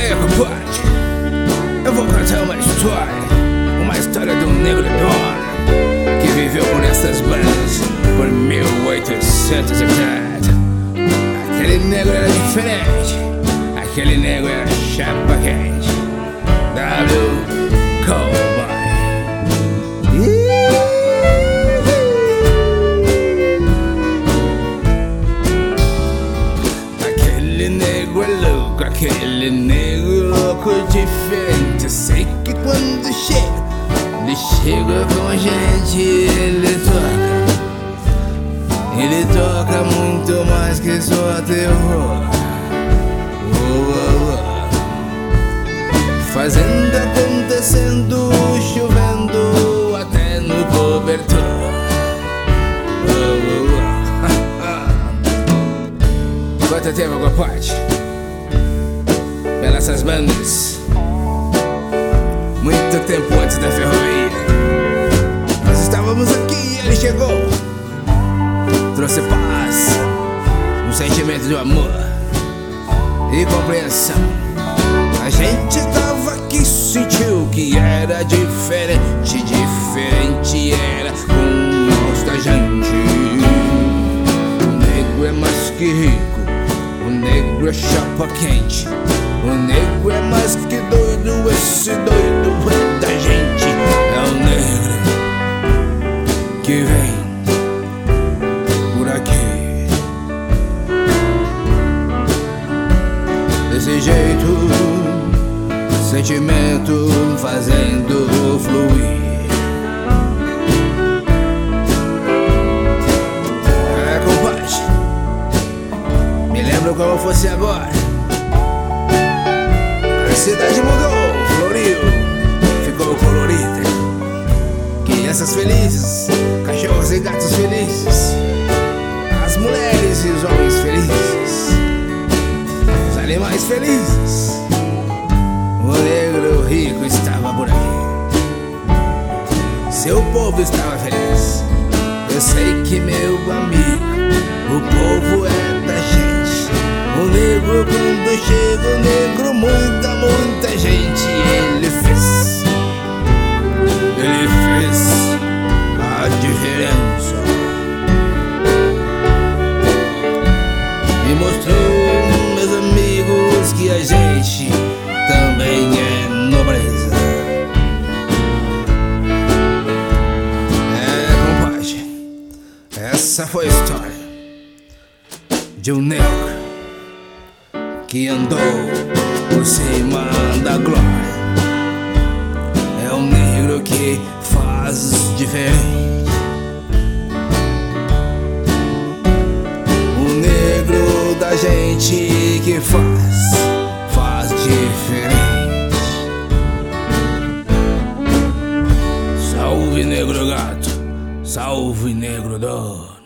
aí, compadre, eu vou contar uma história de um negro dono que viveu por essas bandas por 1830. Aquele negro era diferente, aquele negro era chapa quente. W. Cowboy. Aquele negro é louco, aquele negro louco diferente. Sei que quando chega, ele chega com a gente, ele toca muito mais que só terror. Fazendo, acontecendo, chovendo até no cobertor. Quanto tempo, compadre? Pelas essas bandas, muito tempo antes da ferrovia, nós estávamos aqui e ele chegou. Trouxe paz, um sentimento de amor e compreensão. A gente tava aqui, sentiu que era diferente, diferente era com o gosto da gente. O negro é mais que rico, o negro é chapa quente, o negro é mais que doido, esse doido é da gente. É o negro que vem por aqui desse jeito, sentimento fazendo fluir. É, compadre, me lembro como fosse agora. A cidade mudou, floriu, ficou colorida. Crianças felizes, cachorros e gatos felizes, as mulheres e os homens felizes, os animais felizes. O negro rico estava por aqui, seu povo estava feliz. Eu sei que, meu amigo, o povo é da gente. O negro quando chega, o negro muita gente ele fez a diferença. E mostrou, meus amigos, que a gente também é nobreza. É, compadre, essa foi a história de um negro que andou por cima da glória. É um negro que faz diferente. O negro da gente que faz diferente. Salve, negro gato, salve, negro dor.